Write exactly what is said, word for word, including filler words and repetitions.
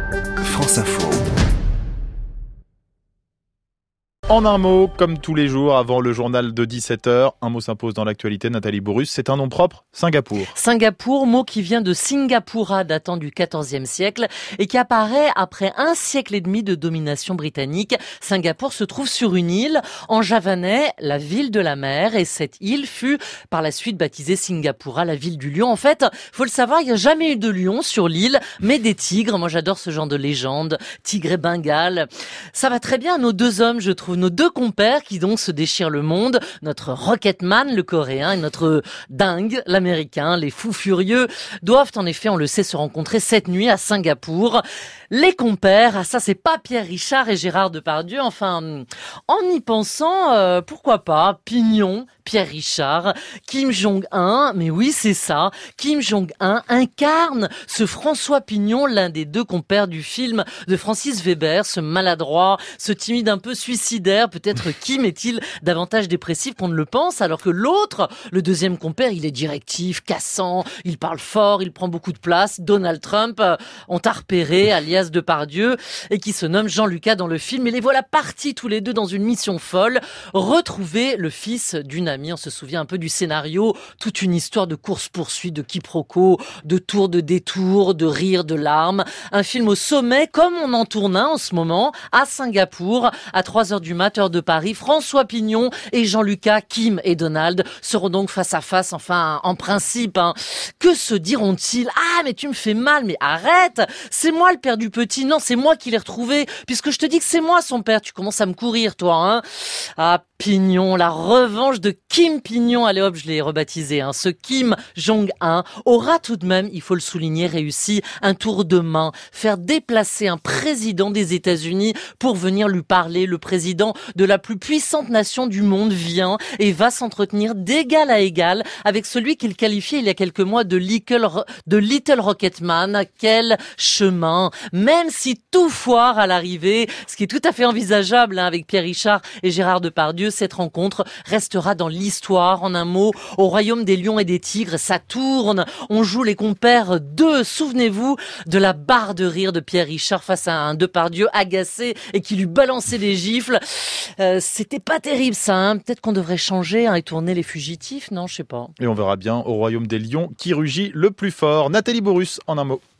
France Info. En un mot, comme tous les jours, avant le journal de dix-sept heures, un mot s'impose dans l'actualité. Nathalie Bourrus, c'est un nom propre, Singapour. Singapour, mot qui vient de Singapura, datant du quatorzième siècle et qui apparaît après un siècle et demi de domination britannique. Singapour se trouve sur une île, en javanais, la ville de la mer, et cette île fut par la suite baptisée Singapura, la ville du lion. En fait, faut le savoir, il n'y a jamais eu de lion sur l'île, mais des tigres. Moi, j'adore ce genre de légende, tigre et bengale. Ça va très bien à nos deux hommes, je trouve. Nos deux compères qui donc se déchirent le monde, notre Rocketman, le coréen, et notre dingue, l'américain, les fous furieux, doivent en effet, on le sait, se rencontrer cette nuit à Singapour. Les compères, ah ça c'est pas Pierre Richard et Gérard Depardieu, enfin, en y pensant, euh, pourquoi pas, Pignon, Pierre Richard, Kim Jong-un, mais oui c'est ça, Kim Jong-un incarne ce François Pignon, l'un des deux compères du film de Francis Weber, ce maladroit, ce timide un peu suicidaire. Peut-être Kim est-il davantage dépressif qu'on ne le pense, alors que l'autre, le deuxième compère, il est directif, cassant, il parle fort, il prend beaucoup de place. Donald Trump, euh, on t'a repéré, alias Depardieu, et qui se nomme Jean-Lucas dans le film. Et les voilà partis tous les deux dans une mission folle, retrouver le fils d'une amie. On se souvient un peu du scénario, toute une histoire de course-poursuite, de quiproquos, de tours, de détours, de rires, de larmes. Un film au sommet, comme on en tourne un en ce moment, à Singapour, à trois heures du mat, heure de Paris. François Pignon et Jean-Lucas, Kim et Donald seront donc face à face, enfin, en principe. Hein. Que se diront-ils ? Ah, mais tu me fais mal, mais arrête ! C'est moi le père du petit, non, c'est moi qui l'ai retrouvé, puisque je te dis que c'est moi son père. Tu commences à me courir, toi, hein. Ah, Pignon, la revanche de Kim Pignon, allez hop, je l'ai rebaptisé, hein. Ce Kim Jong-un aura tout de même, il faut le souligner, réussi un tour de main, faire déplacer un président des États-Unis pour venir lui parler. Le président de la plus puissante nation du monde vient et va s'entretenir d'égal à égal avec celui qu'il qualifiait il y a quelques mois de Little, de Little Rocketman. Quel chemin! Même si tout foire à l'arrivée, ce qui est tout à fait envisageable, hein, avec Pierre Richard et Gérard Depardieu, cette rencontre restera dans l'histoire. En un mot, au royaume des lions et des tigres, ça tourne. On joue les compères deux. Souvenez-vous de la barre de rire de Pierre Richard face à un Depardieu agacé et qui lui balançait des gifles. Euh, c'était pas terrible ça, hein. Peut-être qu'on devrait changer, hein, et tourner les fugitifs, non, je sais pas. Et on verra bien au royaume des lions qui rugit le plus fort. Nathalie Bourrus, en un mot.